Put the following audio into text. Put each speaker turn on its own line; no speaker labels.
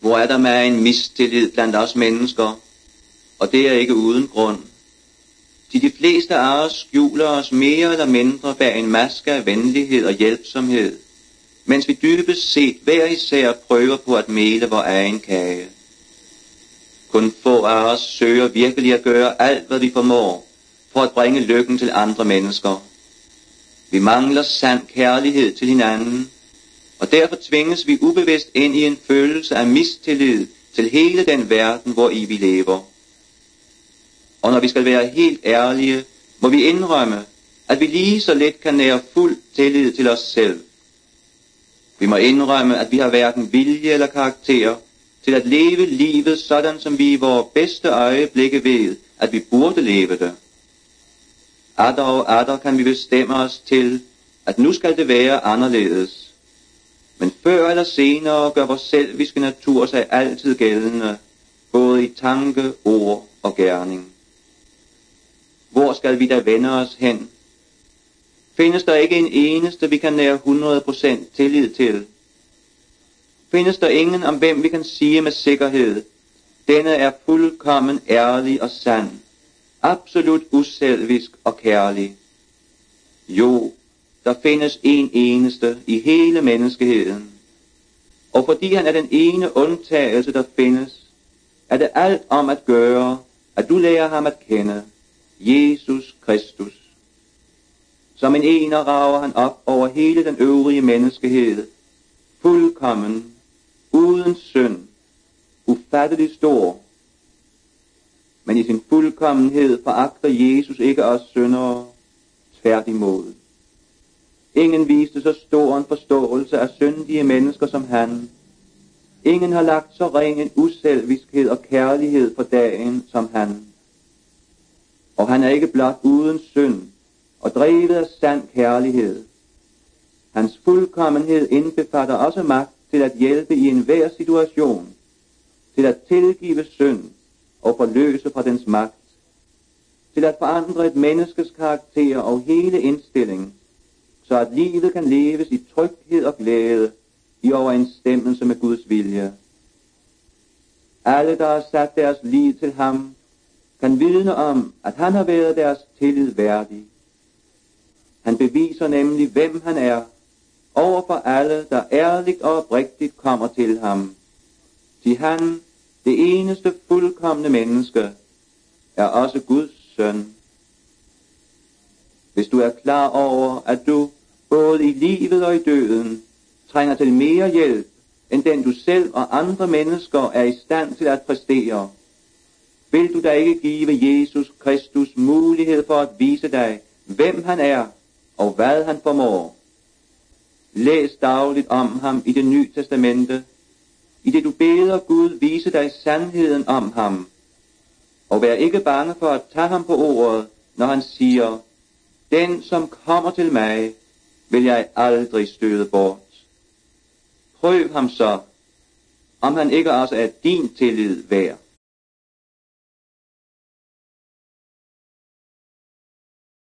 Hvor er der med en mistillid blandt os mennesker, og det er ikke uden grund. De fleste af os skjuler os mere eller mindre bag en maske af venlighed og hjælpsomhed, mens vi dybest set hver især prøver på at mele vor egen kage. Kun få af os søger virkelig at gøre alt, hvad vi formår, for at bringe lykken til andre mennesker. Vi mangler sand kærlighed til hinanden, og derfor tvinges vi ubevidst ind i en følelse af mistillid til hele den verden, hvor i vi lever. Og når vi skal være helt ærlige, må vi indrømme, at vi lige så let kan nære fuld tillid til os selv. Vi må indrømme, at vi har hverken vilje eller karakter til at leve livet sådan, som vi i vores bedste øjeblikke ved, at vi burde leve det. Atter og atter kan vi bestemme os til, at nu skal det være anderledes. Men før eller senere gør vores selviske natur sig altid gældende, både i tanke, ord og gerning. Hvor skal vi da vende os hen? Findes der ikke en eneste, vi kan nære 100% tillid til? Findes der ingen, om hvem vi kan sige med sikkerhed, denne er fuldkommen ærlig og sand, absolut uselvisk og kærlig? Jo, der findes en eneste i hele menneskeheden. Og fordi han er den ene undtagelse, der findes, er det alt om at gøre, at du lærer ham at kende, Jesus Kristus. Som en ener rager han op over hele den øvrige menneskehed, fuldkommen, uden synd, ufattelig stor. Men i sin fuldkommenhed foragter Jesus ikke os syndere, tværtimod. Ingen viste så stor en forståelse af syndige mennesker som han. Ingen har lagt så ring en uselviskhed og kærlighed for dagen som han. Og han er ikke blot uden synd og drevet af sand kærlighed. Hans fuldkommenhed indbefatter også magt til at hjælpe i enhver situation, til at tilgive synd og forløse fra dens magt, til at forandre et menneskes karakter og hele indstilling, så at livet kan leves i tryghed og glæde i overensstemmelse med Guds vilje. Alle, der har sat deres liv til ham, kan vidne om, at han har været deres tillid værdig. Han beviser nemlig, hvem han er, over for alle, der ærligt og oprigtigt kommer til ham. Til han, det eneste fuldkomne menneske, er også Guds søn. Hvis du er klar over, at du både i livet og i døden trænger til mere hjælp, end den du selv og andre mennesker er i stand til at præstere, vil du da ikke give Jesus Kristus mulighed for at vise dig, hvem han er og hvad han formår. Læs dagligt om ham i det nye testamente, i det du beder Gud vise dig sandheden om ham, og vær ikke bange for at tage ham på ordet, når han siger, den som kommer til mig, vil jeg aldrig støde bort. Prøv ham så, om han ikke også er din tillid værd.